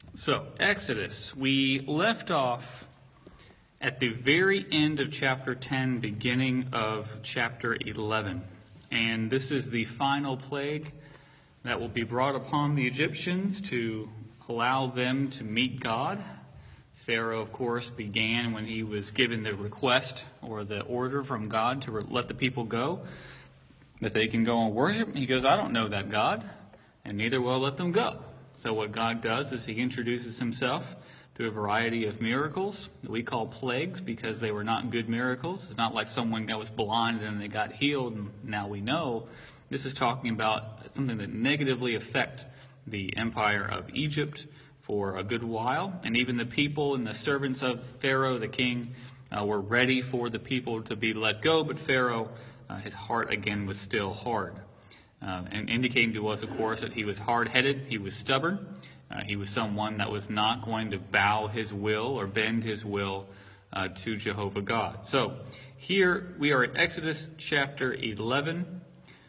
So, Exodus, we left off at the very end of chapter 10, beginning of chapter 11. And this is the final plague that will be brought upon the Egyptians to allow them to meet God. Pharaoh, of course, began when he was given the request or the order from God to let the people go, that they can go and worship. He goes, I don't know that God, and neither will I let them go. So what God does is he introduces himself through a variety of miracles that we call plagues because they were not good miracles. It's not like someone that was blind and they got healed and now we know. This is talking about something that negatively affect the empire of Egypt for a good while. And even the people and the servants of Pharaoh, the king, were ready for the people to be let go. But Pharaoh, his heart again was still hard. And indicating to us, of course, that he was hard-headed, he was stubborn, he was someone that was not going to bow his will or bend his will to Jehovah God. So here we are at Exodus chapter 11.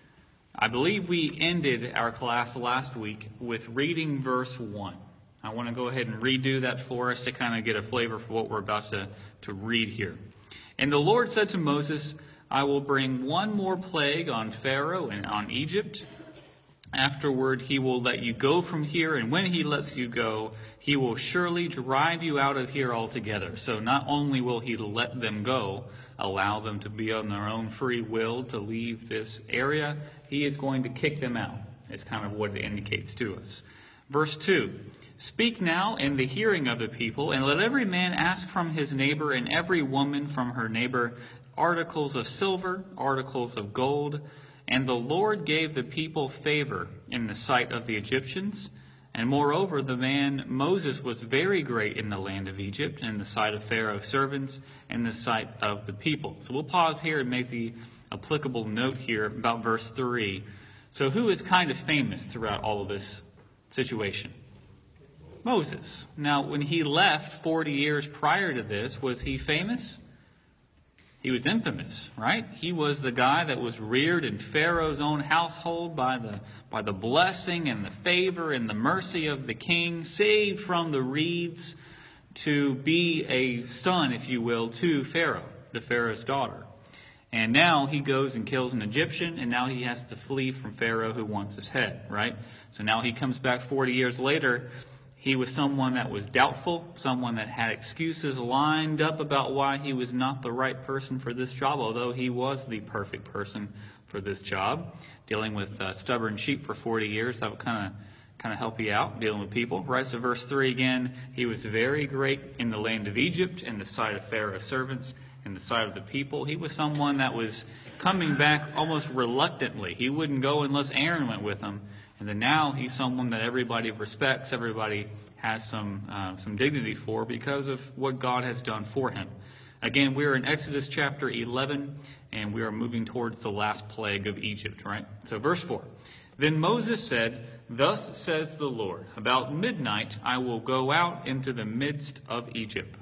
I believe we ended our class last week with reading verse 1. I want to go ahead and redo that for us to kind of get a flavor for what we're about to read here. And the Lord said to Moses, I will bring one more plague on Pharaoh and on Egypt. Afterward, he will let you go from here, and when he lets you go, he will surely drive you out of here altogether. So not only will he let them go, allow them to be on their own free will to leave this area, he is going to kick them out. It's kind of what it indicates to us. Verse 2, Speak now in the hearing of the people, and let every man ask from his neighbor and every woman from her neighbor articles of silver, articles of gold. And the Lord gave the people favor in the sight of the Egyptians. And moreover, the man Moses was very great in the land of Egypt, in the sight of Pharaoh's servants, and the sight of the people. So we'll pause here and make the applicable note here about verse 3. So who is kind of famous throughout all of this situation? Moses. Now, when he left 40 years prior to this, was he famous? He was infamous, right? He was the guy that was reared in Pharaoh's own household by the blessing and the favor and the mercy of the king, saved from the reeds to be a son, if you will, to Pharaoh, to Pharaoh's daughter. And now he goes and kills an Egyptian, and now he has to flee from Pharaoh who wants his head, right? So now he comes back 40 years later. He was someone that was doubtful, someone that had excuses lined up about why he was not the right person for this job, although he was the perfect person for this job. Dealing with stubborn sheep for 40 years, that would kind of help you out, dealing with people. Right, so verse 3 again, he was very great in the land of Egypt, in the sight of Pharaoh's servants, in the sight of the people. He was someone that was coming back almost reluctantly. He wouldn't go unless Aaron went with him. And then now he's someone that everybody respects, everybody has some dignity for because of what God has done for him. Again, we're in Exodus chapter 11, and we are moving towards the last plague of Egypt, right? So verse 4, Then Moses said, Thus says the Lord, about midnight I will go out into the midst of Egypt.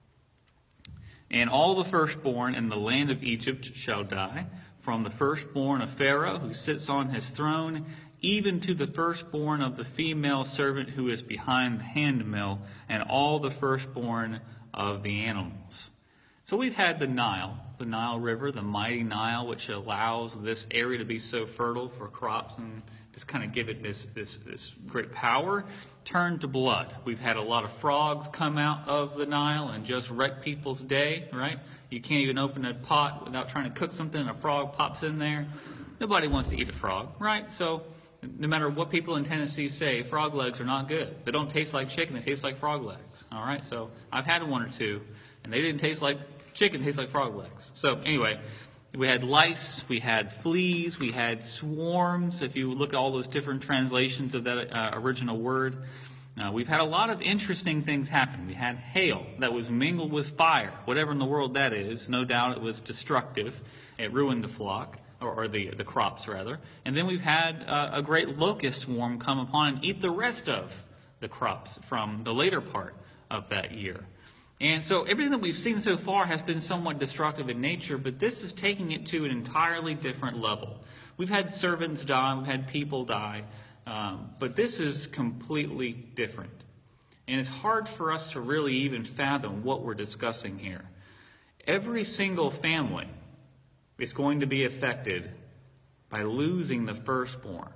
And all the firstborn in the land of Egypt shall die, from the firstborn of Pharaoh who sits on his throne, even to the firstborn of the female servant who is behind the handmill, and all the firstborn of the animals. So we've had the Nile River, the mighty Nile, which allows this area to be so fertile for crops and just kind of give it this great power, turn to blood. We've had a lot of frogs come out of the Nile and just wreck people's day, right? You can't even open a pot without trying to cook something and a frog pops in there. Nobody wants to eat a frog, right? So no matter what people in Tennessee say, frog legs are not good. They don't taste like chicken, they taste like frog legs. All right, so I've had one or two, and they didn't taste like chicken, they taste like frog legs. So anyway, we had lice, we had fleas, we had swarms. If you look at all those different translations of that original word, we've had a lot of interesting things happen. We had hail that was mingled with fire, whatever in the world that is. No doubt it was destructive. It ruined the flock. Or the crops, rather. And then we've had a great locust swarm come upon and eat the rest of the crops from the later part of that year. And so everything that we've seen so far has been somewhat destructive in nature, but this is taking it to an entirely different level. We've had servants die, we've had people die, but this is completely different. And it's hard for us to really even fathom what we're discussing here. Every single family is going to be affected by losing the firstborn.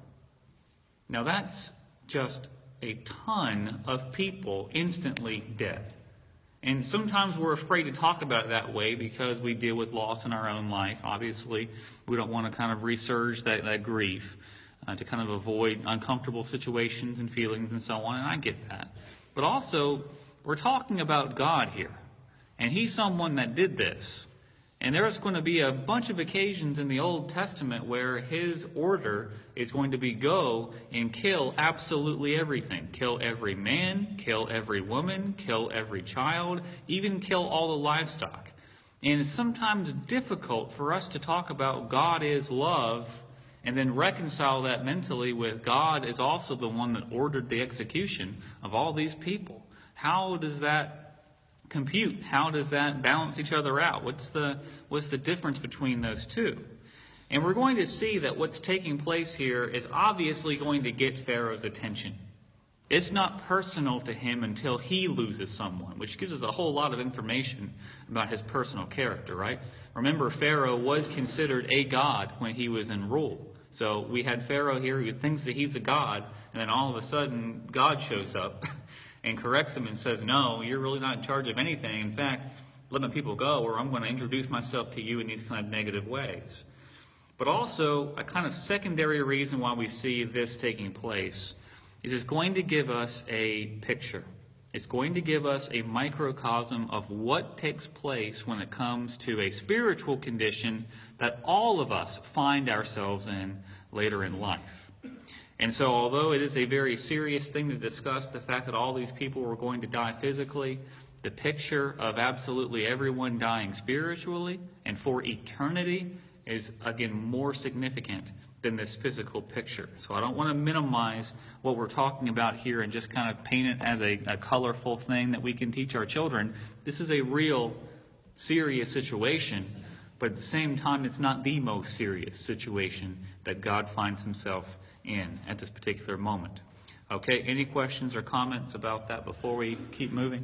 Now that's just a ton of people instantly dead. And sometimes we're afraid to talk about it that way because we deal with loss in our own life. Obviously, we don't want to kind of resurge that grief to kind of avoid uncomfortable situations and feelings and so on, and I get that. But also, we're talking about God here, and He's someone that did this. And there's going to be a bunch of occasions in the Old Testament where His order is going to be go and kill absolutely everything. Kill every man, kill every woman, kill every child, even kill all the livestock. And it's sometimes difficult for us to talk about God is love and then reconcile that mentally with God is also the one that ordered the execution of all these people. How does that compute? How does that balance each other out? What's the difference between those two? And we're going to see that what's taking place here is obviously going to get Pharaoh's attention. It's not personal to him until he loses someone, which gives us a whole lot of information about his personal character, right? Remember, Pharaoh was considered a god when he was in rule. So we had Pharaoh here who thinks that he's a god, and then all of a sudden God shows up and corrects him and says, no, you're really not in charge of anything. In fact, let my people go, or I'm going to introduce myself to you in these kind of negative ways. But also, a kind of secondary reason why we see this taking place is it's going to give us a picture. It's going to give us a microcosm of what takes place when it comes to a spiritual condition that all of us find ourselves in later in life. And so although it is a very serious thing to discuss, the fact that all these people were going to die physically, the picture of absolutely everyone dying spiritually and for eternity is, again, more significant than this physical picture. So I don't want to minimize what we're talking about here and just kind of paint it as a colorful thing that we can teach our children. This is a real serious situation, but at the same time, it's not the most serious situation that God finds himself in at this particular moment. Okay, any questions or comments about that before we keep moving?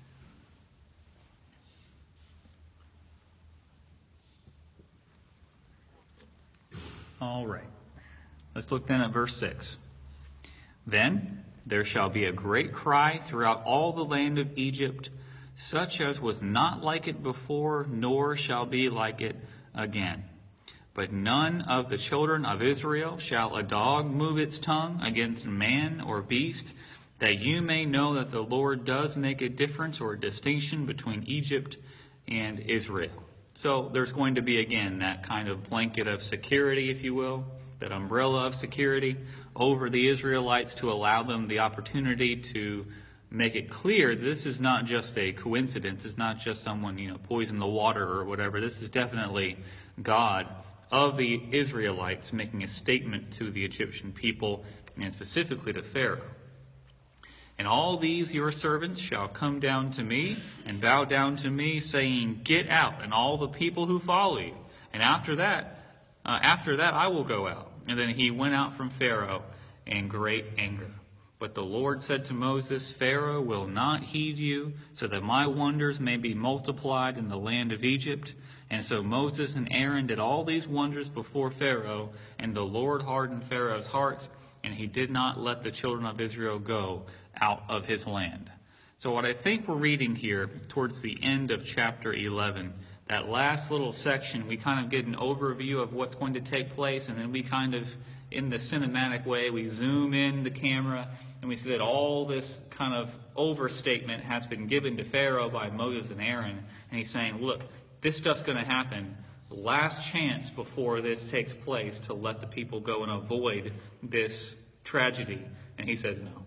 All right. Let's look then at verse 6. Then there shall be a great cry throughout all the land of Egypt, such as was not like it before, nor shall be like it again. But none of the children of Israel shall a dog move its tongue against man or beast, that you may know that the Lord does make a difference or a distinction between Egypt and Israel. So there's going to be, again, that kind of blanket of security, if you will, that umbrella of security over the Israelites to allow them the opportunity to make it clear this is not just a coincidence. It's not just someone, poisoned the water or whatever. This is definitely God of the Israelites making a statement to the Egyptian people, and specifically to Pharaoh. And all these your servants shall come down to me and bow down to me, saying, Get out, and all the people who follow you. And after that I will go out. And then he went out from Pharaoh in great anger. But the Lord said to Moses, Pharaoh will not heed you, so that my wonders may be multiplied in the land of Egypt. And so Moses and Aaron did all these wonders before Pharaoh, and the Lord hardened Pharaoh's heart, and he did not let the children of Israel go out of his land. So what I think we're reading here towards the end of chapter 11, that last little section, we kind of get an overview of what's going to take place, and then we kind of, in the cinematic way, we zoom in the camera, and we see that all this kind of overstatement has been given to Pharaoh by Moses and Aaron, and he's saying, look, this stuff's going to happen. The last chance before this takes place to let the people go and avoid this tragedy. And he says, no,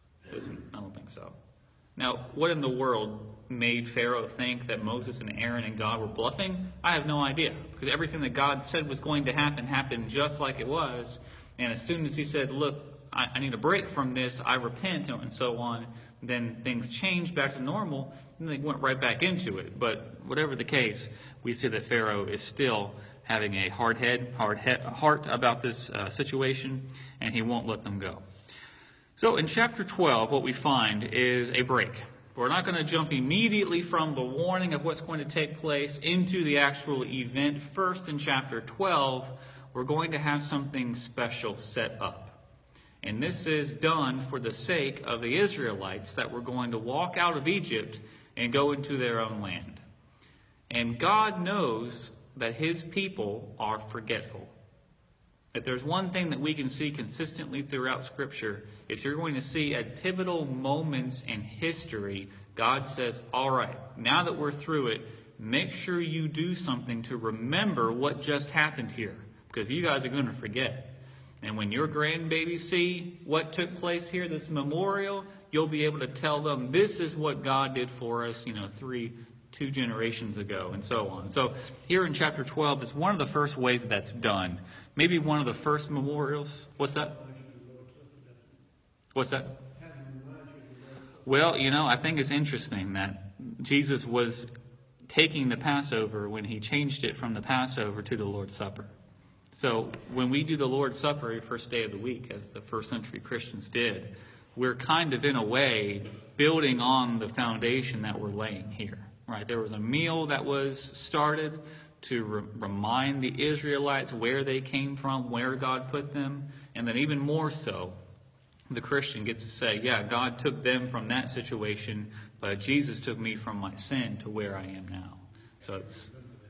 I don't think so. Now, what in the world made Pharaoh think that Moses and Aaron and God were bluffing? I have no idea, because everything that God said was going to happen happened just like it was. And as soon as he said, look, I need a break from this, I repent, and so on, then things changed back to normal, and they went right back into it. But whatever the case, we see that Pharaoh is still having a hard heart about this situation, and he won't let them go. So in chapter 12, what we find is a break. We're not going to jump immediately from the warning of what's going to take place into the actual event. First, in chapter 12, we're going to have something special set up. And this is done for the sake of the Israelites that were going to walk out of Egypt and go into their own land. And God knows that his people are forgetful. If there's one thing that we can see consistently throughout Scripture, is you're going to see at pivotal moments in history, God says, all right, now that we're through it, make sure you do something to remember what just happened here, because you guys are going to forget. And when your grandbabies see what took place here, this memorial, you'll be able to tell them, this is what God did for us, 2 generations ago, and so on. So here in chapter 12 is one of the first ways that's done. Maybe one of the first memorials. What's that? What's that? Well, I think it's interesting that Jesus was taking the Passover when he changed it from the Passover to the Lord's Supper. So when we do the Lord's Supper every first day of the week, as the first century Christians did, we're kind of, in a way, building on the foundation that we're laying here. Right, there was a meal that was started to remind the Israelites where they came from, where God put them, and then even more so, the Christian gets to say, yeah, God took them from that situation, but Jesus took me from my sin to where I am now. So it's,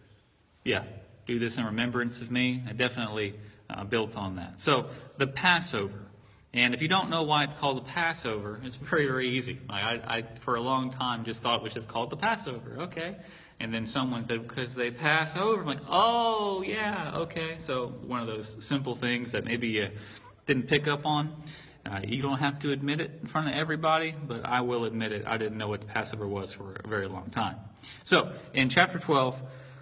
do this in remembrance of me. I definitely built on that. So the Passover. And if you don't know why it's called the Passover, it's very, very easy. I for a long time, just thought it was just called the Passover. Okay. And then someone said, because they pass over. I'm like, oh, yeah, okay. So one of those simple things that maybe you didn't pick up on. You don't have to admit it in front of everybody, but I will admit it. I didn't know what the Passover was for a very long time. So in chapter 12,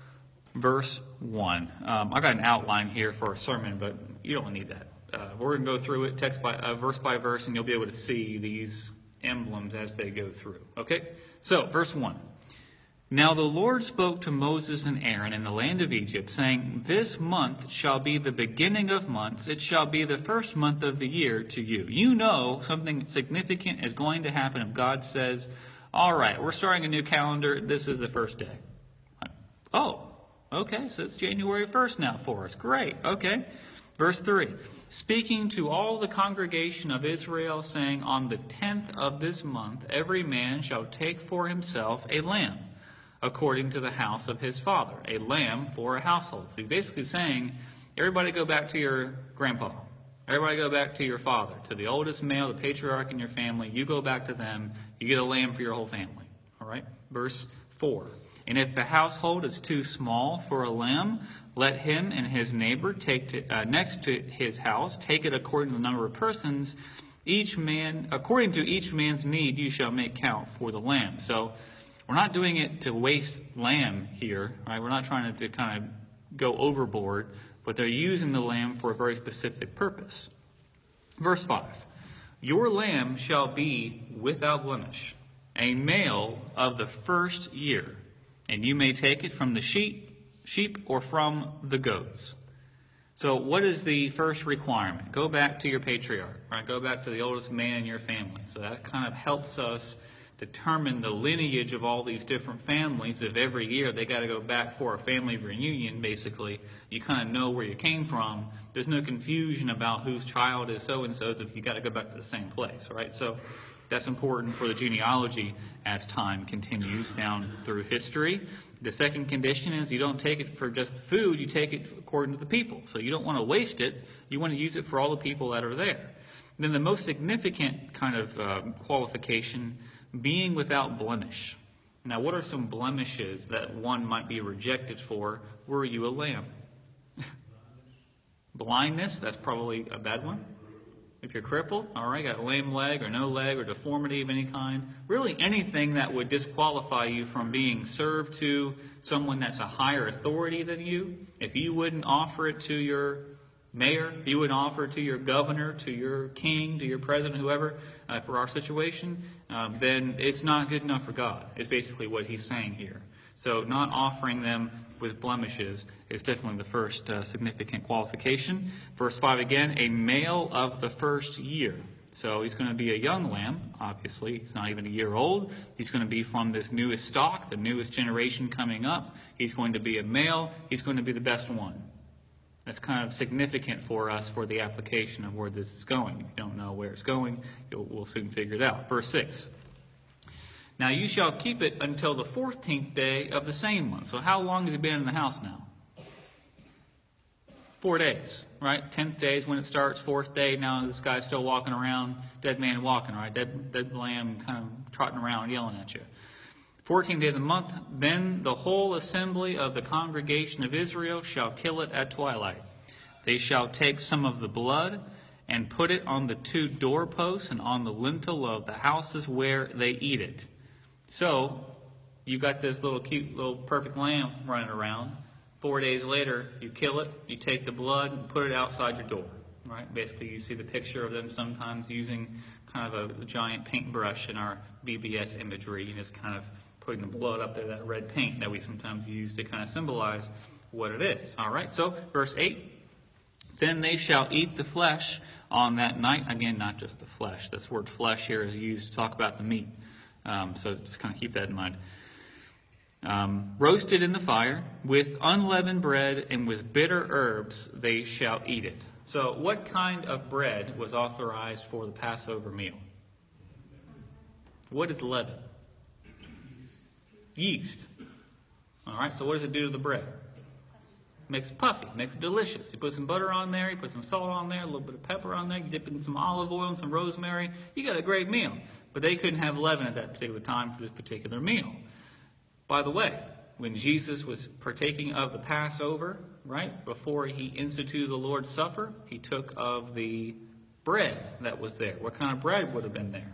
verse 1, I got an outline here for a sermon, but you don't need that. We're going to go through it verse by verse, and you'll be able to see these emblems as they go through. Okay? So, verse 1. Now the Lord spoke to Moses and Aaron in the land of Egypt, saying, this month shall be the beginning of months. It shall be the first month of the year to you. You know something significant is going to happen if God says, all right, we're starting a new calendar. This is the first day. Oh, okay, so it's January 1st now for us. Great, okay. Verse 3. Speaking to all the congregation of Israel, saying, on the 10th of this month, every man shall take for himself a lamb, according to the house of his father, a lamb for a household. So he's basically saying, everybody go back to your grandpa. Everybody go back to your father, to the oldest male, the patriarch in your family. You go back to them. You get a lamb for your whole family. All right? Verse 4. And if the household is too small for a lamb, let him and his neighbor next to his house take it according to the number of persons. Each man, according to each man's need, you shall make count for the lamb. So we're not doing it to waste lamb here. Right? We're not trying to kind of go overboard, but they're using the lamb for a very specific purpose. Verse 5. Your lamb shall be without blemish, a male of the first year. And you may take it from the sheep or from the goats. So what is the first requirement? Go back to your patriarch, right? Go back to the oldest man in your family. So that kind of helps us determine the lineage of all these different families. If every year they got to go back for a family reunion, basically, you kind of know where you came from. There's no confusion about whose child is so-and-so's if you got to go back to the same place, right? So that's important for the genealogy as time continues down through history. The second condition is you don't take it for just the food, you take it according to the people. So you don't want to waste it, you want to use it for all the people that are there. And then the most significant kind of qualification, being without blemish. Now, what are some blemishes that one might be rejected for were you a lamb? Blindness, that's probably a bad one. If you're crippled, all right, got a lame leg or no leg or deformity of any kind, really anything that would disqualify you from being served to someone that's a higher authority than you, if you wouldn't offer it to your mayor, if you wouldn't offer it to your governor, to your king, to your president, whoever, for our situation, then it's not good enough for God, is basically what he's saying here. So not offering them with blemishes is definitely the first significant qualification. Verse 5 again, a male of the first year. So he's going to be a young lamb, obviously. He's not even a year old. He's going to be from this newest stock, the newest generation coming up. He's going to be a male. He's going to be the best one. That's kind of significant for us for the application of where this is going. If you don't know where it's going, we'll soon figure it out. Verse 6. Now you shall keep it until the 14th day of the same month. So how long has he been in the house now? 4 days, right? 10th day is when it starts. 4th day, now this guy's still walking around, dead man walking, right? Dead lamb kind of trotting around, yelling at you. 14th day of the month, then the whole assembly of the congregation of Israel shall kill it at twilight. They shall take some of the blood and put it on the 2 doorposts and on the lintel of the houses where they eat it. So, you got this little cute, little perfect lamb running around. 4 days later, you kill it, you take the blood and put it outside your door. Right? Basically, you see the picture of them sometimes using kind of a giant paintbrush in our BBS imagery and just kind of putting the blood up there, that red paint that we sometimes use to kind of symbolize what it is. All right, so verse 8. Then they shall eat the flesh on that night. Again, not just the flesh. This word flesh here is used to talk about the meat. So just kind of keep that in mind. Roasted in the fire, with unleavened bread and with bitter herbs they shall eat it. So what kind of bread was authorized for the Passover meal? What is leaven? Yeast. All right, so what does it do to the bread? Makes it puffy, makes it delicious. You put some butter on there, you put some salt on there, a little bit of pepper on there, you dip it in some olive oil and some rosemary, you got a great meal. But they couldn't have leaven at that particular time for this particular meal. By the way, when Jesus was partaking of the Passover, right, before he instituted the Lord's Supper, he took of the bread that was there. What kind of bread would have been there?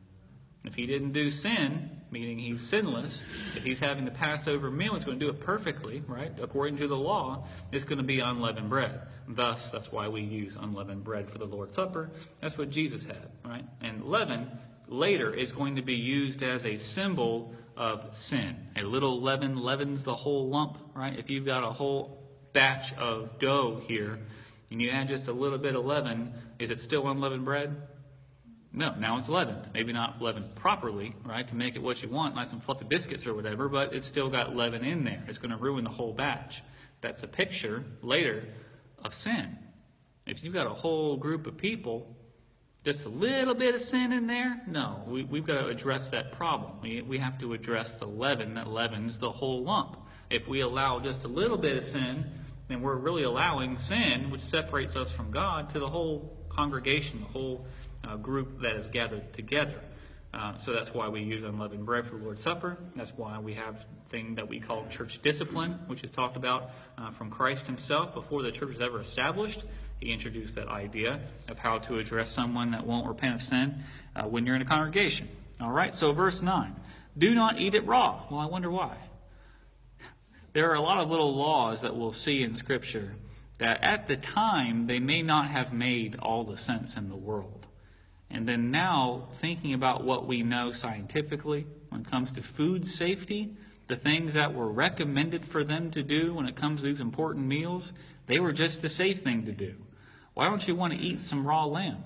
If he didn't do sin, meaning he's sinless, if he's having the Passover meal, he's going to do it perfectly, right? According to the law, it's going to be unleavened bread. Thus, that's why we use unleavened bread for the Lord's Supper. That's what Jesus had, right? And leaven later is going to be used as a symbol of sin. A little leaven leavens the whole lump, right? If you've got a whole batch of dough here and you add just a little bit of leaven, is it still unleavened bread? No, now it's leavened. Maybe not leavened properly, right, to make it what you want, like some fluffy biscuits or whatever, but it's still got leaven in there. It's going to ruin the whole batch. That's a picture later of sin. If you've got a whole group of people, just a little bit of sin in there, no, we've got to address that problem. We have to address the leaven that leavens the whole lump. If we allow just a little bit of sin, then we're really allowing sin, which separates us from God, to the whole congregation, the whole group that is gathered together. So that's why we use unleavened bread for the Lord's Supper. That's why we have a thing that we call church discipline, which is talked about from Christ himself before the church was ever established. He introduced that idea of how to address someone that won't repent of sin when you're in a congregation. All right, so verse 9. Do not eat it raw. Well, I wonder why. There are a lot of little laws that we'll see in Scripture that at the time they may not have made all the sense in the world. And then now, thinking about what we know scientifically when it comes to food safety, the things that were recommended for them to do when it comes to these important meals, they were just the safe thing to do. Why don't you want to eat some raw lamb?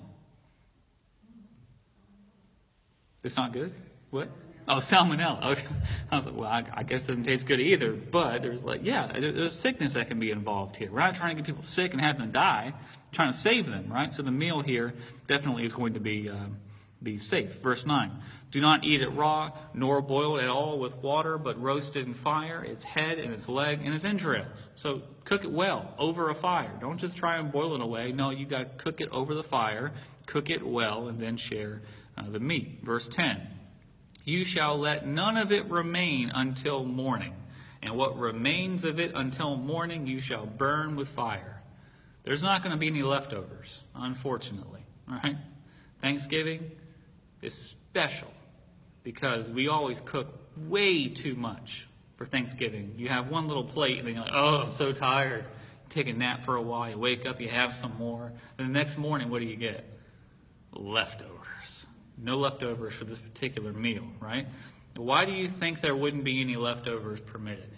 It's not good? What? Oh, salmonella. Okay. I was like, well, I guess it doesn't taste good either. But there's sickness that can be involved here. We're not trying to get people sick and have them die. We're trying to save them, right? So the meal here definitely is going to be safe. Verse 9. Do not eat it raw, nor boil it at all with water, but roast it in fire, its head and its leg and its entrails. So cook it well over a fire. Don't just try and boil it away. No, you got to cook it over the fire, cook it well, and then share the meat. Verse 10. You shall let none of it remain until morning, and what remains of it until morning you shall burn with fire. There's not going to be any leftovers, unfortunately. Right? Thanksgiving is special because we always cook way too much for Thanksgiving. You have one little plate, and then you're like, oh, I'm so tired. Take a nap for a while. You wake up, you have some more. And the next morning, what do you get? Leftovers. No leftovers for this particular meal, right? Why do you think there wouldn't be any leftovers permitted?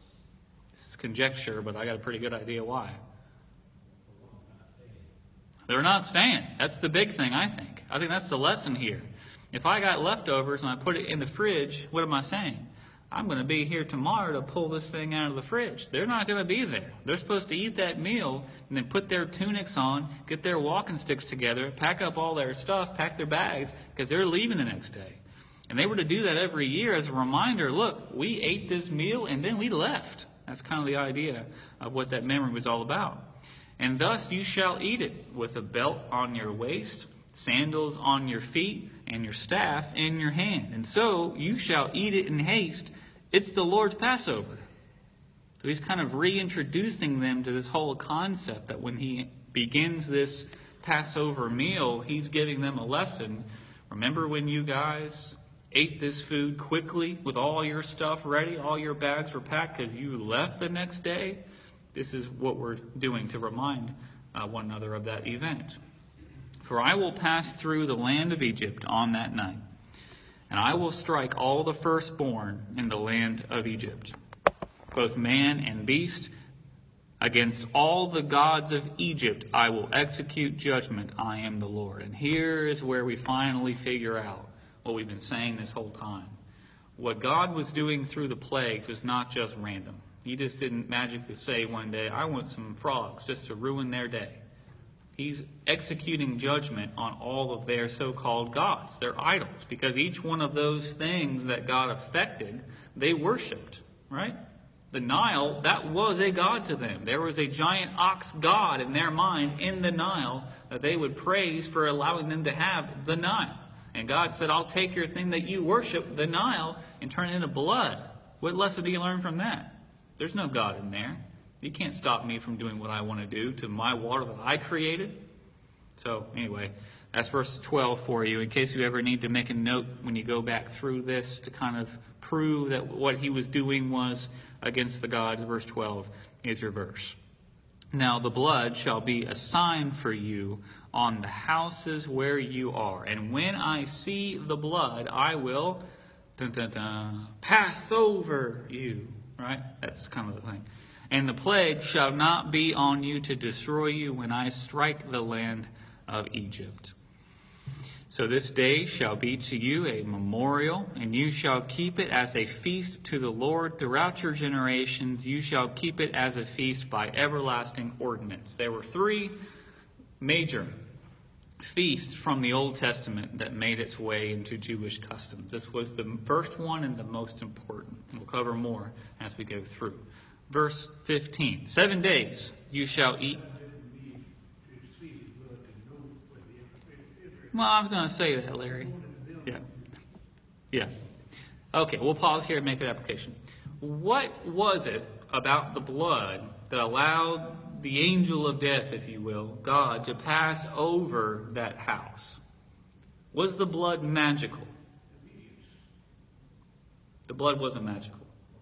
This is conjecture, but I got a pretty good idea why. They're not staying. That's the big thing, I think. I think that's the lesson here. If I got leftovers and I put it in the fridge, what am I saying? I'm going to be here tomorrow to pull this thing out of the fridge. They're not going to be there. They're supposed to eat that meal and then put their tunics on, get their walking sticks together, pack up all their stuff, pack their bags, because they're leaving the next day. And they were to do that every year as a reminder, look, we ate this meal and then we left. That's kind of the idea of what that memory was all about. And thus you shall eat it with a belt on your waist, sandals on your feet, and your staff in your hand. And so you shall eat it in haste. It's the Lord's Passover. So he's kind of reintroducing them to this whole concept that when he begins this Passover meal, he's giving them a lesson. Remember when you guys ate this food quickly with all your stuff ready, all your bags were packed because you left the next day? This is what we're doing to remind one another of that event. For I will pass through the land of Egypt on that night, and I will strike all the firstborn in the land of Egypt, both man and beast. Against all the gods of Egypt I will execute judgment. I am the Lord. And here is where we finally figure out what we've been saying this whole time. What God was doing through the plagues was not just random. He just didn't magically say one day, I want some frogs just to ruin their day. He's executing judgment on all of their so-called gods, their idols, because each one of those things that God affected, they worshipped, right? The Nile, that was a god to them. There was a giant ox god in their mind in the Nile that they would praise for allowing them to have the Nile. And God said, I'll take your thing that you worship, the Nile, and turn it into blood. What lesson do you learn from that? There's no God in there. You can't stop me from doing what I want to do to my water that I created. So anyway, that's verse 12 for you, in case you ever need to make a note when you go back through this to kind of prove that what he was doing was against the gods. Verse 12 is your verse. Now the blood shall be a sign for you on the houses where you are. And when I see the blood, I will pass over you. Right? That's kind of the thing. And the plague shall not be on you to destroy you when I strike the land of Egypt. So this day shall be to you a memorial, and you shall keep it as a feast to the Lord throughout your generations. You shall keep it as a feast by everlasting ordinance. There were three major feasts from the Old Testament that made its way into Jewish customs. This was the first one and the most important. We'll cover more as we go through. Verse 15. 7 days you shall eat. Well, I was going to say that, Larry. Yeah. Okay, we'll pause here and make that application. What was it about the blood that allowed the angel of death, if you will, God, to pass over that house? Was the blood magical? The blood wasn't magical.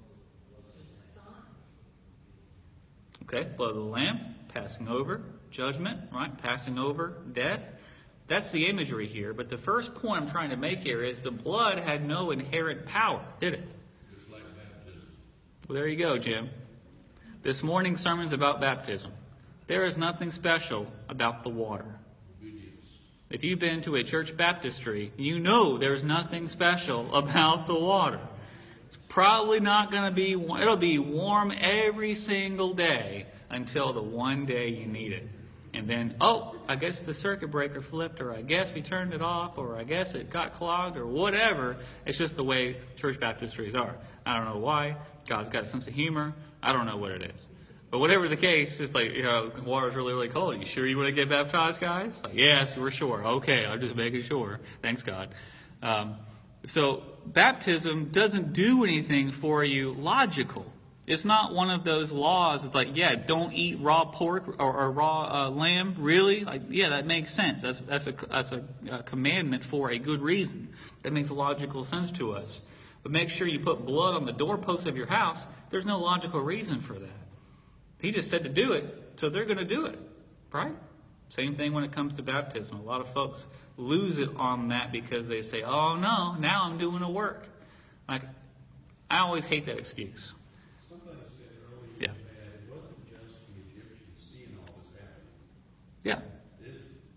Okay, blood of the Lamb, passing over judgment, right? Passing over death. That's the imagery here. But the first point I'm trying to make here is the blood had no inherent power, did it? Just like baptism. Well, there you go, Jim. This morning's sermon is about baptism. There is nothing special about the water. Obedience. If you've been to a church baptistry, you know there's nothing special about the water. It's probably not going to be, it'll be warm every single day until the one day you need it. And then, I guess the circuit breaker flipped, or I guess we turned it off, or I guess it got clogged, or whatever. It's just the way church baptistries are. I don't know why. God's got a sense of humor. I don't know what it is. But whatever the case, it's like, water's really, really cold. You sure you want to get baptized, guys? Like, yes, we're sure. Okay, I'm just making sure. Thanks, God. So baptism doesn't do anything for you logical. It's not one of those laws. It's like, don't eat raw pork or raw lamb. Really? Like, that makes sense. That's a commandment for a good reason. That makes logical sense to us. But make sure you put blood on the doorpost of your house. There's no logical reason for that. He just said to do it, so they're going to do it, right? Same thing when it comes to baptism. A lot of folks lose it on that because they say, oh no, now I'm doing a work. Like, I always hate that excuse. Somebody said earlier that it wasn't just the Egyptians seeing all this happening. Yeah.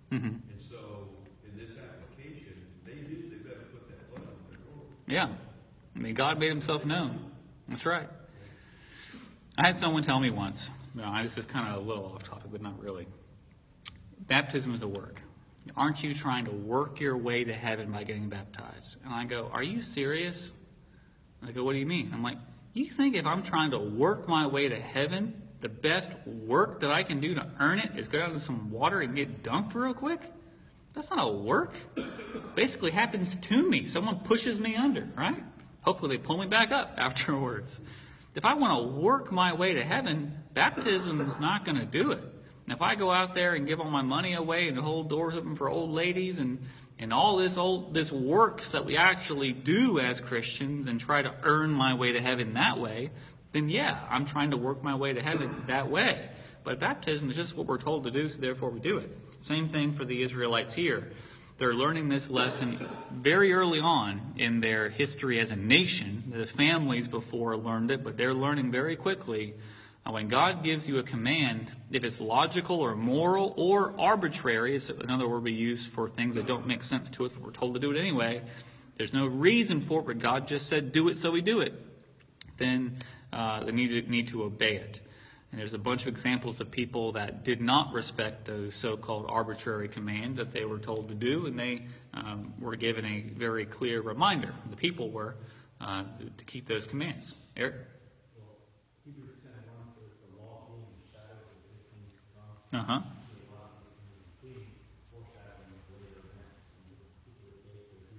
And so, in this application, they knew they better put that blood on their robe. Yeah. I mean, God made himself known. That's right. I had someone tell me once, this is kind of a little off topic, but not really. Baptism is a work. Aren't you trying to work your way to heaven by getting baptized? And I go, are you serious? And I go, what do you mean? I'm like, you think if I'm trying to work my way to heaven, the best work that I can do to earn it is go down to some water and get dunked real quick? That's not a work. Basically happens to me. Someone pushes me under, right? Hopefully they pull me back up afterwards. If I want to work my way to heaven, baptism is not going to do it. And if I go out there and give all my money away and hold doors open for old ladies and all this works that we actually do as Christians and try to earn my way to heaven that way, then yeah, I'm trying to work my way to heaven that way. But baptism is just what we're told to do, so therefore we do it. Same thing for the Israelites here. They're learning this lesson very early on in their history as a nation. The families before learned it, but they're learning very quickly. When God gives you a command, if it's logical or moral or arbitrary, it's another word we use for things that don't make sense to us, but we're told to do it anyway. There's no reason for it, but God just said do it, so we do it. Then they need to obey it. And there's a bunch of examples of people that did not respect those so-called arbitrary commands that they were told to do, and they were given a very clear reminder. The people were to keep those commands. Eric? Well, Hebrews 10:1 says the law being the shadow of the things to come. Uh-huh. The law is complete foreshadowing of later events in this particular case of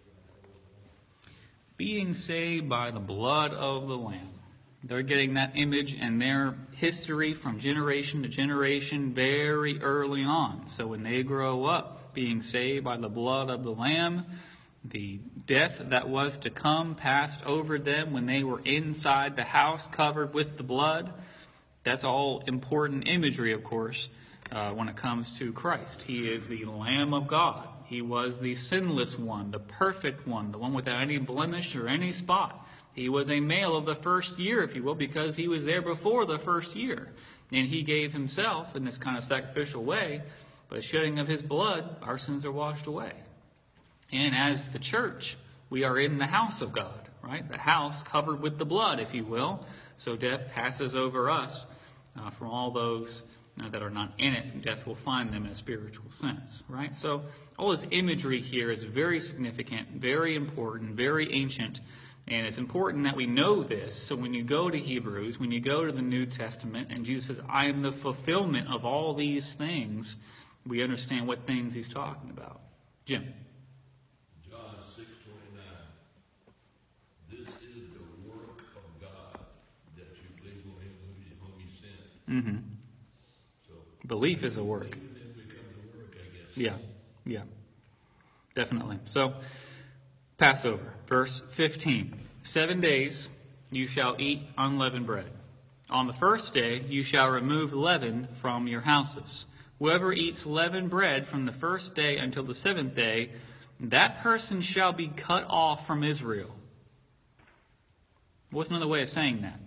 being saved by the blood of the Lamb. Being saved by the blood of the Lamb. They're getting that image and their history from generation to generation very early on. So when they grow up being saved by the blood of the Lamb, the death that was to come passed over them when they were inside the house covered with the blood. That's all important imagery, of course, when it comes to Christ. He is the Lamb of God. He was the sinless one, the perfect one, the one without any blemish or any spot. He was a male of the first year, if you will, because he was there before the first year. And he gave himself in this kind of sacrificial way. By the shedding of his blood, our sins are washed away. And as the church, we are in the house of God, right? The house covered with the blood, if you will. So death passes over us from all those that are not in it. Death will find them in a spiritual sense, right? So all this imagery here is very significant, very important, very ancient. And it's important that we know this. So when you go to Hebrews, when you go to the New Testament, and Jesus says, I am the fulfillment of all these things, we understand what things he's talking about. Jim. John 6:29. This is the work of God, that you believe on him whom he sent. Mm-hmm. So Belief is a work. then become the work, I guess. Yeah, definitely. So, Passover, verse 15. 7 days you shall eat unleavened bread. On the first day you shall remove leaven from your houses. Whoever eats leavened bread from the first day until the seventh day, that person shall be cut off from Israel. What's another way of saying that?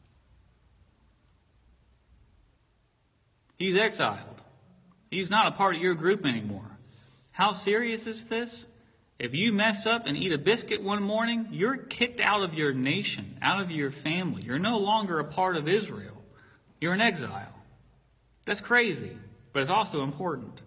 He's exiled. He's not a part of your group anymore. How serious is this? If you mess up and eat a biscuit one morning, you're kicked out of your nation, out of your family. You're no longer a part of Israel. You're in exile. That's crazy, but it's also important.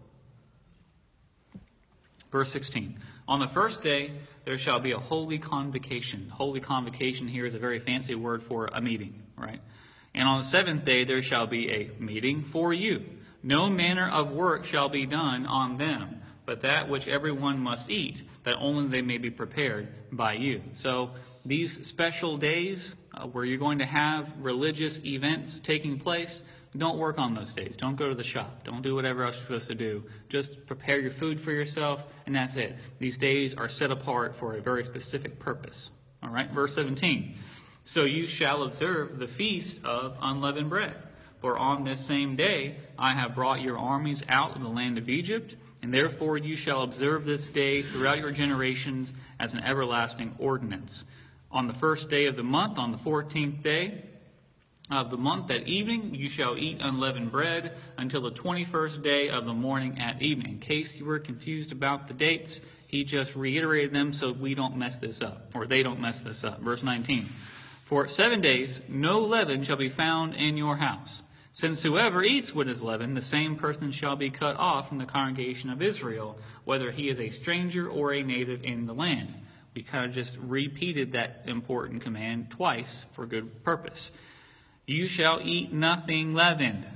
Verse 16. On the first day, there shall be a holy convocation. Holy convocation here is a very fancy word for a meeting, right? And on the seventh day, there shall be a meeting for you. No manner of work shall be done on them, but that which everyone must eat, that only they may be prepared by you. So these special days where you're going to have religious events taking place, don't work on those days. Don't go to the shop. Don't do whatever else you're supposed to do. Just prepare your food for yourself, and that's it. These days are set apart for a very specific purpose. All right, verse 17. So you shall observe the feast of unleavened bread. For on this same day I have brought your armies out of the land of Egypt, and therefore you shall observe this day throughout your generations as an everlasting ordinance. On the first day of the month, on the 14th day, of the month at evening you shall eat unleavened bread until the 21st day of the morning at evening. In case you were confused about the dates, he just reiterated them so we don't mess this up, or they don't mess this up. Verse 19. For 7 days no leaven shall be found in your house. Since whoever eats what is leavened, the same person shall be cut off from the congregation of Israel, whether he is a stranger or a native in the land. We kind of just repeated that important command twice for good purpose. You shall eat nothing leavened.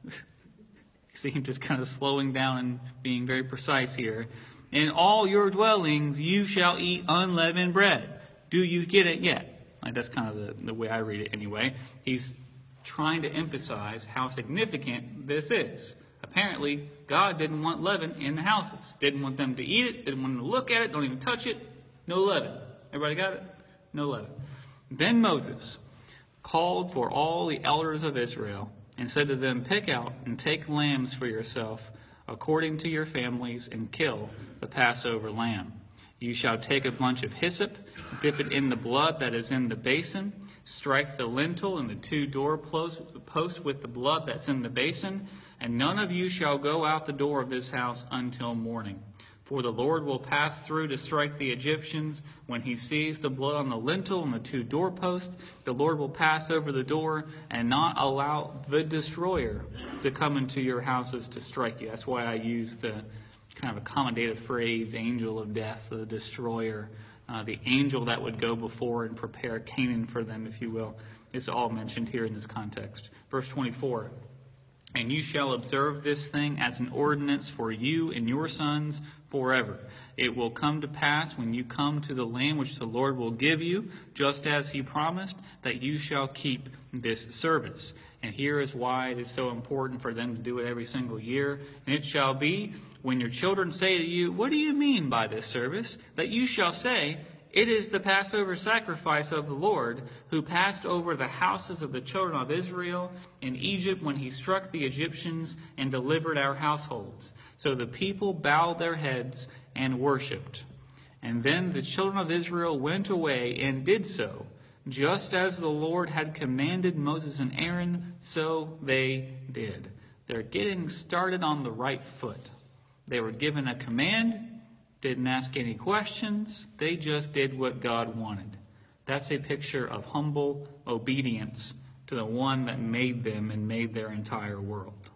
See him just kind of slowing down and being very precise here. In all your dwellings you shall eat unleavened bread. Do you get it yet? Like, that's kind of the way I read it anyway. He's trying to emphasize how significant this is. Apparently, God didn't want leaven in the houses. Didn't want them to eat it. Didn't want them to look at it. Don't even touch it. No leaven. Everybody got it? No leaven. Then Moses called for all the elders of Israel and said to them, pick out and take lambs for yourself according to your families and kill the Passover lamb. You shall take a bunch of hyssop, dip it in the blood that is in the basin, strike the lintel and the 2 doorposts with the blood that's in the basin, and none of you shall go out the door of this house until morning. For the Lord will pass through to strike the Egyptians. When he sees the blood on the lintel and the 2 doorposts, the Lord will pass over the door and not allow the destroyer to come into your houses to strike you. That's why I use the kind of accommodative phrase, angel of death, the destroyer, the angel that would go before and prepare Canaan for them, if you will. It's all mentioned here in this context. Verse 24. And you shall observe this thing as an ordinance for you and your sons forever. It will come to pass when you come to the land which the Lord will give you, just as he promised, that you shall keep this service. And here is why it is so important for them to do it every single year. And it shall be, when your children say to you, what do you mean by this service? That you shall say, it is the Passover sacrifice of the Lord, who passed over the houses of the children of Israel in Egypt when he struck the Egyptians and delivered our households. So the people bowed their heads and worshipped. And then the children of Israel went away and did so. Just as the Lord had commanded Moses and Aaron, so they did. They're getting started on the right foot. They were given a command, didn't ask any questions. They just did what God wanted. That's a picture of humble obedience to the one that made them and made their entire world.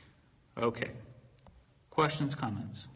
Okay. Questions, comments?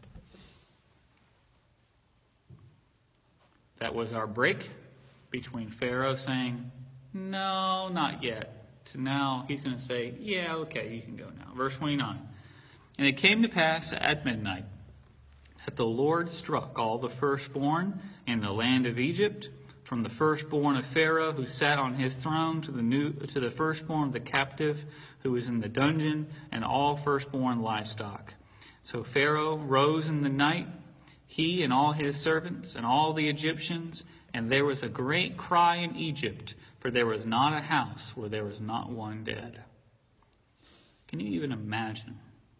That was our break between Pharaoh saying, no, not yet, to now he's going to say, yeah, okay, you can go now. Verse 29. And it came to pass at midnight that the Lord struck all the firstborn in the land of Egypt, from the firstborn of Pharaoh who sat on his throne to the firstborn of the captive who was in the dungeon, and all firstborn livestock. So Pharaoh rose in the night, he and all his servants and all the Egyptians, and there was a great cry in Egypt, for there was not a house where there was not one dead. Can you even imagine?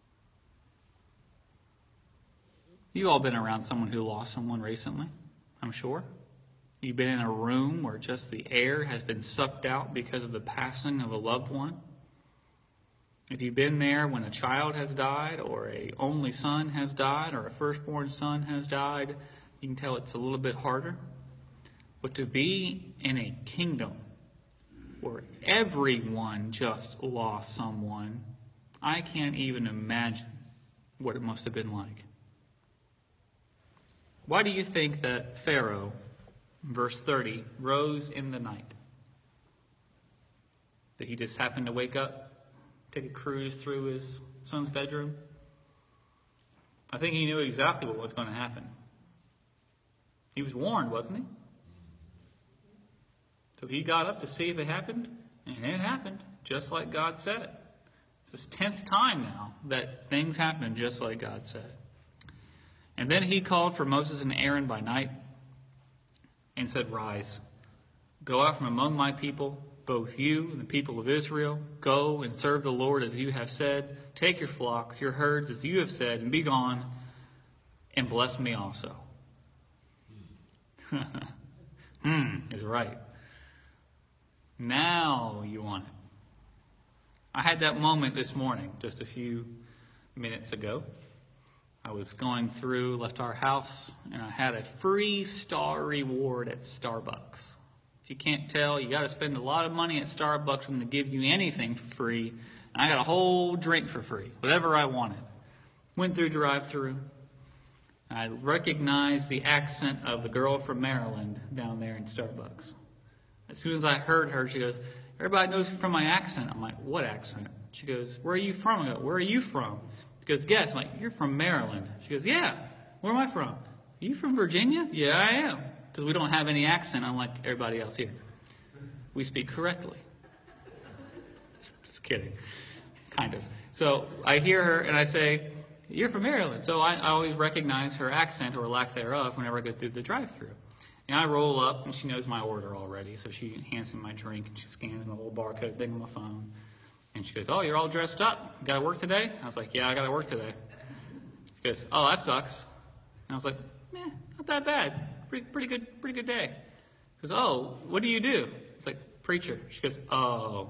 You've all been around someone who lost someone recently, I'm sure. You've been in a room where just the air has been sucked out because of the passing of a loved one. If you've been there when a child has died, or a only son has died, or a firstborn son has died, you can tell it's a little bit harder. But to be in a kingdom where everyone just lost someone, I can't even imagine what it must have been like. Why do you think that Pharaoh, verse 30, rose in the night? Did he just happen to wake up, take a cruise through his son's bedroom? I think he knew exactly what was going to happen. He was warned, wasn't he? So he got up to see if it happened, and it happened, just like God said it. It's the 10th time now that things happen just like God said. And then he called for Moses and Aaron by night and said, rise, go out from among my people, both you and the people of Israel. Go and serve the Lord as you have said. Take your flocks, your herds as you have said, and be gone, and bless me also. Is right. Now you want it. I had that moment this morning, just a few minutes ago. I was going through, left our house, and I had a free star reward at Starbucks. If you can't tell, you got to spend a lot of money at Starbucks for them to give you anything for free. And I got a whole drink for free, whatever I wanted. Went through drive-through. I recognized the accent of the girl from Maryland down there in Starbucks. As soon as I heard her, she goes, "Everybody knows you from my accent." I'm like, "What accent?" She goes, "Where are you from?" I go, "Where are you from?" She goes, "Guess." I'm like, "You're from Maryland." She goes, "Yeah. Where am I from?" "Are you from Virginia?" "Yeah, I am." Because we don't have any accent unlike everybody else here. We speak correctly. Just kidding. Kind of. So I hear her and I say, "You're from Maryland." So I always recognize her accent or lack thereof whenever I go through the drive-thru. And I roll up and she knows my order already. So she hands me my drink and she scans my little barcode thing on my phone. And she goes, "Oh, you're all dressed up. You got to work today?" I was like, "Yeah, I got to work today." She goes, "Oh, that sucks." And I was like, "Not that bad. Pretty good day." She goes, "Oh, what do you do?" It's like, "Preacher." She goes, "Oh."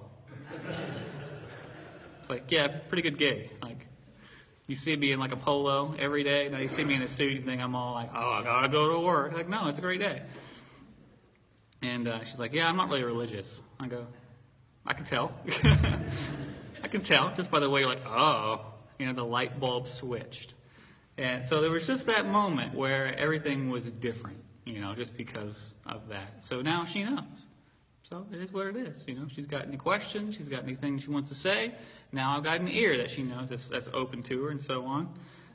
It's like, "Yeah, pretty good gig. Like, you see me in like a polo every day. Now you see me in a suit, you think I'm all like, oh, I gotta go to work." Like, no, it's a great day. And she's like, "Yeah, I'm not really religious." I go, "I can tell." I can tell just by the way you're like, "Oh," the light bulb switched. And so there was just that moment where everything was different, just because of that. So now she knows. So it is what it is. She's got any questions, she's got anything she wants to say. Now I've got an ear that she knows that's open to her and so on.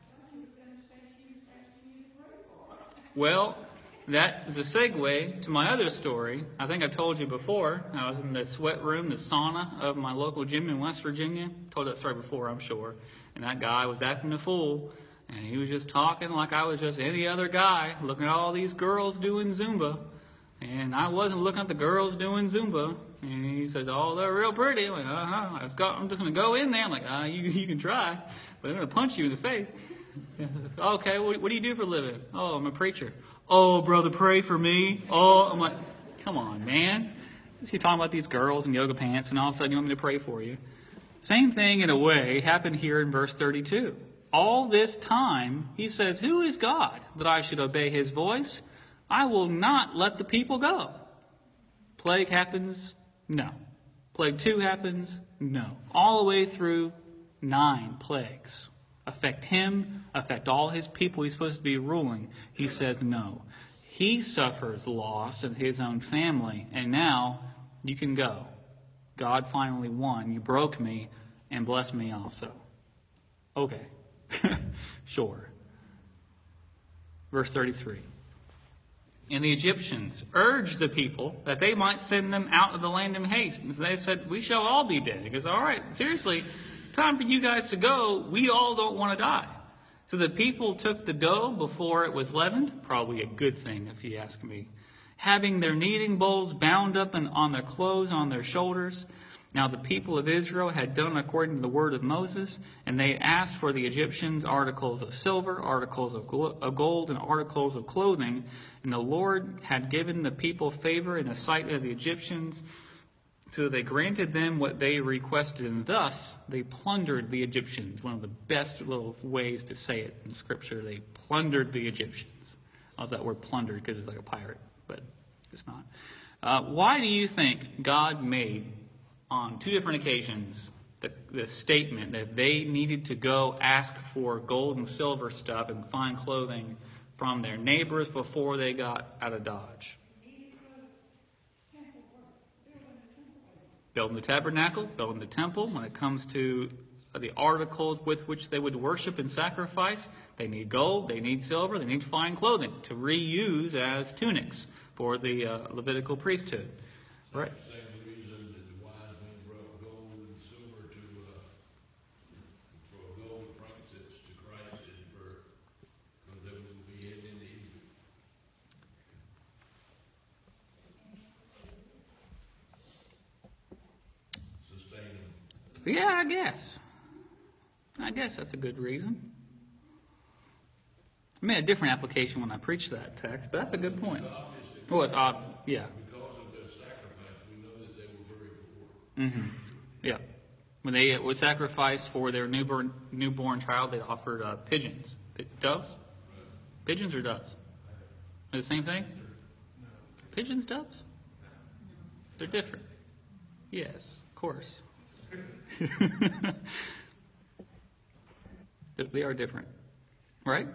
Well, that is a segue to my other story. I think I've told you before. I was in the sweat room, the sauna of my local gym in West Virginia. Told that story before, I'm sure. And that guy was acting a fool. And he was just talking like I was just any other guy, looking at all these girls doing Zumba. And I wasn't looking at the girls doing Zumba. And he says, "Oh, they're real pretty." I'm like, I'm just going to go in there. I'm like, you can try, but I'm going to punch you in the face. "Okay, what do you do for a living?" "Oh, I'm a preacher." "Oh, brother, pray for me." Oh, I'm like, come on, man. You're talking about these girls in yoga pants, and all of a sudden you want me to pray for you. Same thing, in a way, happened here in verse 32. All this time, he says, "Who is God that I should obey his voice? I will not let the people go." Plague happens? No. Plague 2 happens? No. All the way through 9 plagues. Affect him, affect all his people he's supposed to be ruling. He says no. He suffers loss in his own family, and now you can go. God finally won. You broke me and blessed me also. Okay. Sure. Verse 33. And the Egyptians urged the people that they might send them out of the land in haste. And so they said, "We shall all be dead." He goes, "All right, seriously, time for you guys to go. We all don't want to die." So the people took the dough before it was leavened. Probably a good thing, if you ask me. Having their kneading bowls bound up on their clothes on their shoulders. Now the people of Israel had done according to the word of Moses, and they asked for the Egyptians articles of silver, articles of gold, and articles of clothing. And the Lord had given the people favor in the sight of the Egyptians, so they granted them what they requested, and thus they plundered the Egyptians. One of the best little ways to say it in Scripture. They plundered the Egyptians. I love that word plundered because it's like a pirate, but it's not. Why do you think God made, on 2 different occasions, the statement that they needed to go ask for gold and silver stuff and fine clothing from their neighbors before they got out of Dodge? Building the tabernacle, building the temple. When it comes to the articles with which they would worship and sacrifice, they need gold, they need silver, they need fine clothing to reuse as tunics for the Levitical priesthood. Right. Same reason that the wise men brought gold and silver for gold and frankincense to Christ at his birth, because they will be in Egypt. Sustain them. Yeah, I guess that's a good reason. I made a different application when I preached that text, but that's a good point. Oh, it's odd. Yeah. Because of their sacrifice, we know that they were very poor. Mm-hmm. Yeah. When they would sacrifice for their newborn child, they offered pigeons. Doves? Pigeons or doves? Are the same thing? Pigeons, doves? They're different. Yes, of course. They are different. Right?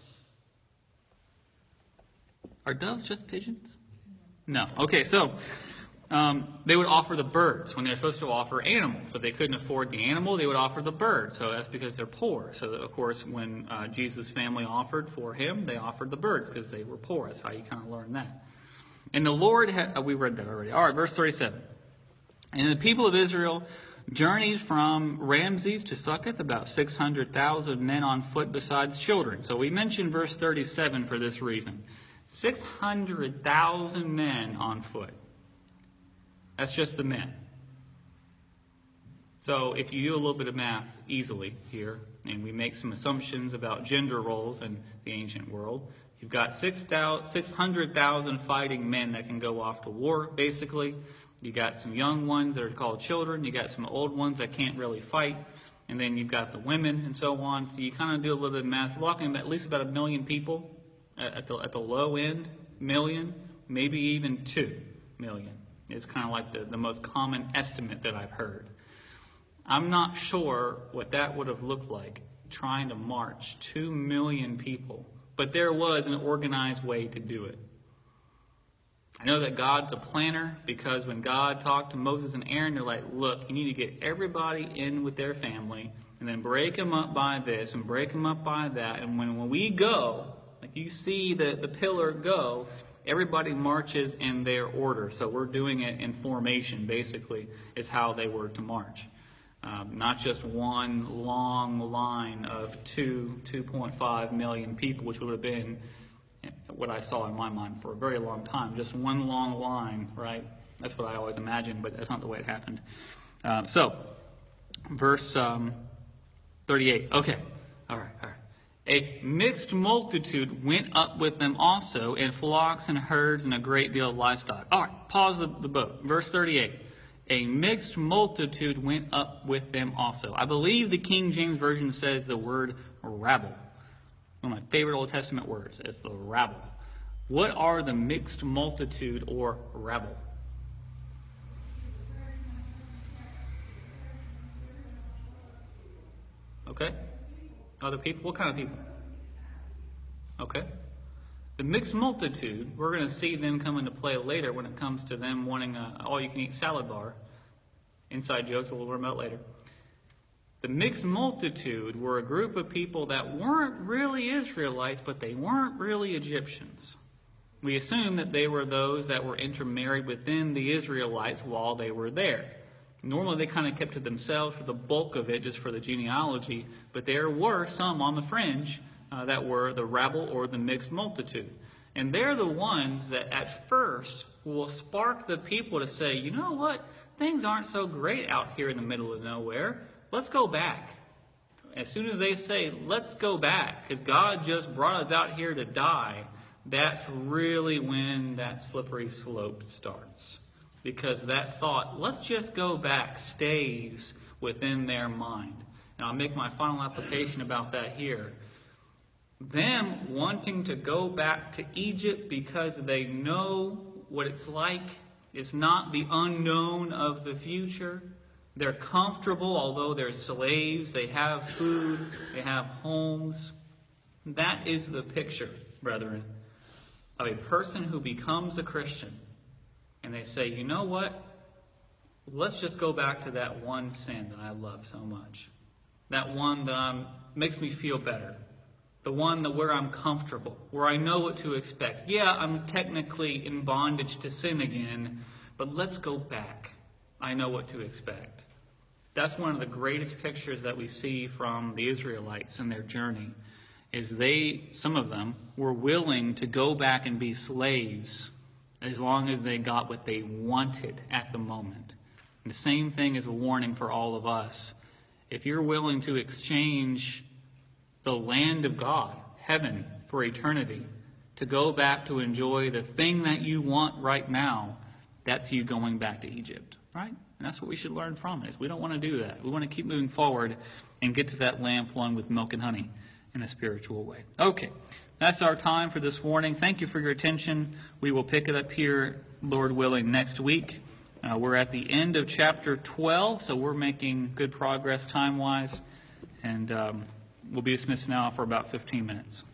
Are doves just pigeons? No. Okay, so they would offer the birds when they're supposed to offer animals. If they couldn't afford the animal, they would offer the bird. So that's because they're poor. So, of course, when Jesus' family offered for him, they offered the birds because they were poor. That's how you kind of learn that. And the Lord had, we read that already. All right, verse 37. And the people of Israel journeyed from Ramses to Succoth, about 600,000 men on foot besides children. So we mentioned verse 37 for this reason. 600,000 men on foot. That's just the men. So if you do a little bit of math easily here, and we make some assumptions about gender roles in the ancient world, you've got 600,000 fighting men that can go off to war, basically. You got some young ones that are called children. You got some old ones that can't really fight. And then you've got the women and so on. So you kind of do a little bit of math. We're talking about at least about 1 million people at the low end, million, maybe even 2 million. It's kind of like the most common estimate that I've heard. I'm not sure what that would have looked like, trying to march 2 million people. But there was an organized way to do it. I know that God's a planner, because when God talked to Moses and Aaron, they're like, look, you need to get everybody in with their family, and then break them up by this and break them up by that. And when we go, like you see the pillar go, everybody marches in their order. So we're doing it in formation, basically, is how they were to march. Not just one long line of 2.5 million people, which would have been what I saw in my mind for a very long time. Just one long line, right? That's what I always imagined, but that's not the way it happened. So, verse 38. Okay. All right. A mixed multitude went up with them also, and flocks and herds and a great deal of livestock. All right, pause the boat. Verse 38. A mixed multitude went up with them also. I believe the King James Version says the word rabble. One of my favorite Old Testament words is the rabble. What are the mixed multitude or rabble? Okay. Other people? What kind of people? Okay. The mixed multitude, we're going to see them come into play later when it comes to them wanting an all-you-can-eat salad bar. Inside joke, we'll learn about later. The mixed multitude were a group of people that weren't really Israelites, but they weren't really Egyptians. We assume that they were those that were intermarried within the Israelites while they were there. Normally they kind of kept to themselves for the bulk of it, just for the genealogy, but there were some on the fringe that were the rabble or the mixed multitude. And they're the ones that at first will spark the people to say, you know what, things aren't so great out here in the middle of nowhere. Let's go back. As soon as they say, let's go back, because God just brought us out here to die, that's really when that slippery slope starts. Because that thought, let's just go back, stays within their mind. Now, I'll make my final application about that here. Them wanting to go back to Egypt because they know what it's like. It's not the unknown of the future. They're comfortable, although they're slaves. They have food. They have homes. That is the picture, brethren, of a person who becomes a Christian. And they say, you know what? Let's just go back to that one sin that I love so much. That one that makes me feel better. The one where I'm comfortable, where I know what to expect. Yeah, I'm technically in bondage to sin again, but let's go back. I know what to expect. That's one of the greatest pictures that we see from the Israelites in their journey, is some of them, were willing to go back and be slaves as long as they got what they wanted at the moment. And the same thing is a warning for all of us. If you're willing to exchange the land of God, heaven, for eternity, to go back to enjoy the thing that you want right now, that's you going back to Egypt, right? And that's what we should learn from it. Is we don't want to do that. We want to keep moving forward and get to that lamb flowing with milk and honey in a spiritual way. Okay, that's our time for this morning. Thank you for your attention. We will pick it up here, Lord willing, next week. We're at the end of chapter 12, so we're making good progress time-wise. And we'll be dismissed now for about 15 minutes.